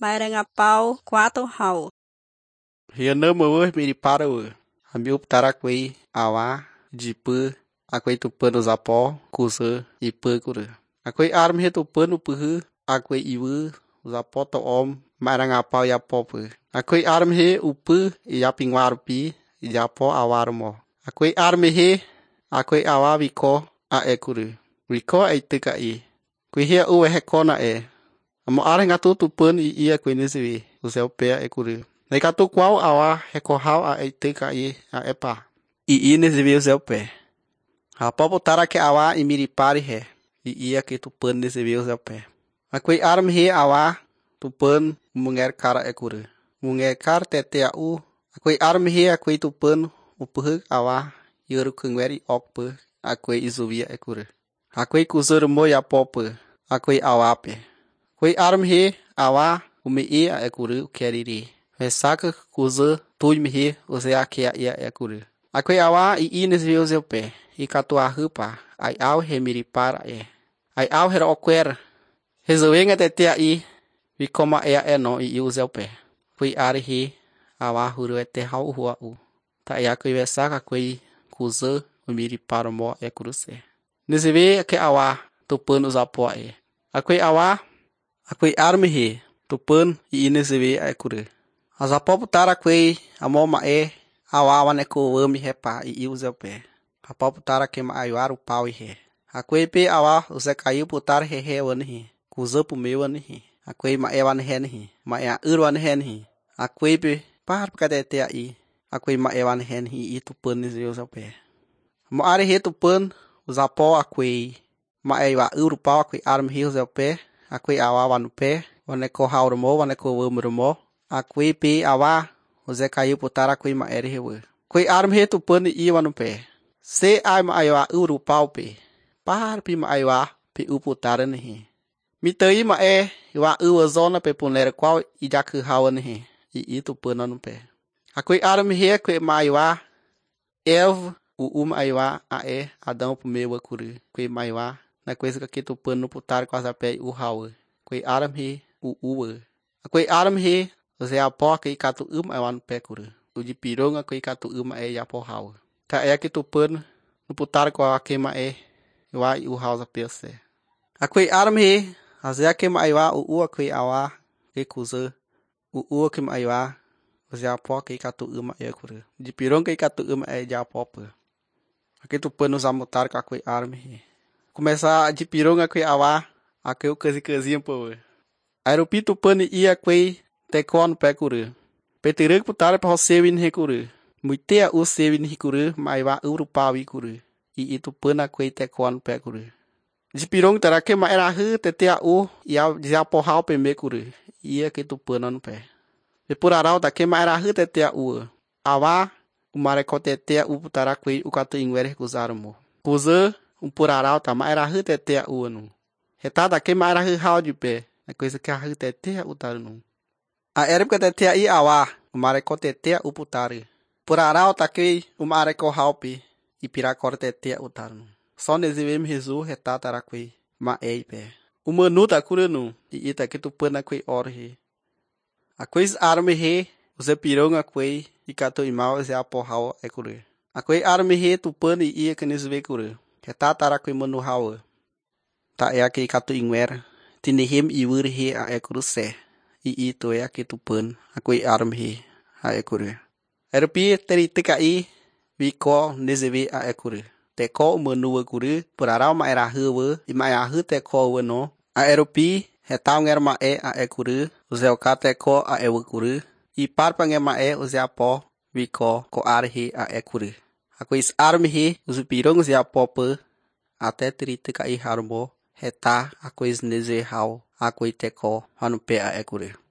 Mairangapau, 4 hau. Rianama miri para o. Amiu tarakui, awa, jipu, akui tupan zapó, kusa, ipu kuru. Akui arm hetupan upuhu, akui iwu, zapó to om, mairangapau yapopu. Akui arm he upu, yapingwarupi, yapo awarmo. Akui arm he, akui awa viko, a ekuru. Viko a itika i. Kui hia uwe hekona e. Amo are ngatu tupan i ia kui nisiwi, useo pea ekuru. Nekatu kwau awa hekohau a itika i a epa. I nisiwi useo pe. Hapopo tara ke awa i miripari he. I ia ke tupan nisiwi useo pe. Akui arm he awa tupan munger kara ekuru. Munger kar tete u. Akui arm he akui tupan upuhuk awa yuru kungweri okpu akui izuvia ekuru. Akui kusur mo ya popu. Akui awape. Akui arm he awa umi a ekuru keriri. Vesaka kuzu tuj mihi use akia ia ekuru. Akui awa i nisiwi useo pe. I katua hupa. Ai au he miripara e. Ai au hera okwer. Hezoenga tetea i. Vikoma ea eno i useo pe. Kui ari hi awa huru ete hau hua u. Ta ea kui vesaka kui kuzu miripara mo ekuru se. Nisiwi ke awa tupan uzapoa e. Akui awa. Akui armi hi. Tupan i nisiwi ekuru. Azapopu tara kui amoma e. Awa waneko wami hepa i useo pe. Apopu tara ke ma ayuaru pau he. Akui pe awa use kayu putar he wanihi. Kuzupu me wanihi. Akui ma e wanihenihi. Ma ea wanihi. Akui pe par kadetea i. Akui ma e wanihenihi i tupan nisiwi useo pe. Mo ari he tupan uzapo akui. Ma e wa pau akui armi hi useo pe. Akui awa wanupe. Waneko haurumo waneko wumurumo. Akui pe awa use kayu putar akui ma eri hewe. Kui armi he tupan i wanupe. Se ai ma aywa pau pe. Par pi ma aywa pe uputara nihi. Mitoi ma e wa zona pe punere kwau i jaku hawa nihi. I tupan wanupe. Akui armi he akui ma aywa ev ma aywa a e adão pumewa kuri. Kui ma aywa na coisa que aqui tupan no putar quase a pé hawa. Kui armi he Akui armi he use apo akui katu aywan pe kuri. Uji pirong akui katu e yapo hawa. Ta e aqui tupan no putar kwa akema e wa hawa pe se. Akui armi he aze akema aywa akui awa ke kuza akema aywa use apo akui katu e kuri. Uji pirong akui katu e yapo pe. Aqui tupan nos amutar com akui armi he. Começar de pirong akui awa akui o casinho pô. Aeropi tupan i akui tekon pe kuri. Petiruk putar pa sewin he kuri. Muitea u sewin he kuri maiwa pawi kuri. I tupan akui tekon pe kuri. De pirong tarake ma era hu tetea u ya po hau pe me kuri. I akui tupan anu pe. E por arau take ma era hu tetea u. Awa umare ko tetea u putar akui ukatu ingwere kuzarumo. Kuza por arau ta ma era hu tetea u anu. Retada que ma era hu hau de pe. A coisa que a hu tetea u tarunu. A época tetea i awa, o mareko tetea uputari. Por arau takei o mareko haupi, e piracor tetea utarno. Só nesivem rezu retatarakui, ma eipe. O manu ta curanu, e ita que tupana kui orhi. A coisa arme he, o zepirão a kui, e cato imau e aporrau é curi. A kui arme he tupana e ia que nesve curi. Retatarakui manu hawa. Ta é aqui cato inguer, tinihim e urhi a ecruce. I itu ya ke tupan akui arm hi a ekure. Erpi teri tika i viko nezevi a ekure. Teko menu kure por arau ma era huwe i ma ya hu teko weno. A erpi hetau nger ma e a ekure uzeo ka teko a ewe kure. I parpa nger ma e uzea po viko ko arhi a ekure. Akui is arm hi uzupirong uzea pope ate teri tika i harmo heta akui is neze hau akui teko hanupe a ekure.